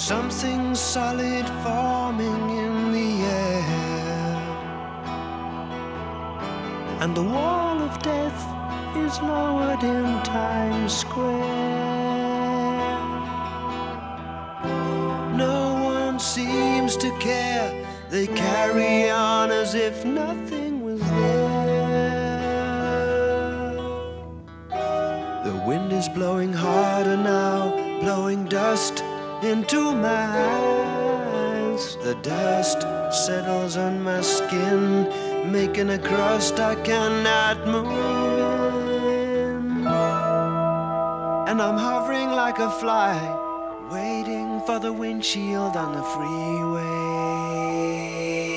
something solid forming in the air, and the wall of death is lowered in Times Square. No one seems to care, they carry on as if nothing was there. The wind is blowing harder now, blowing dust into my eyes. The dust settles on my skin, making a crust I cannot move in. And I'm hovering like a fly, waiting for the windshield on the freeway.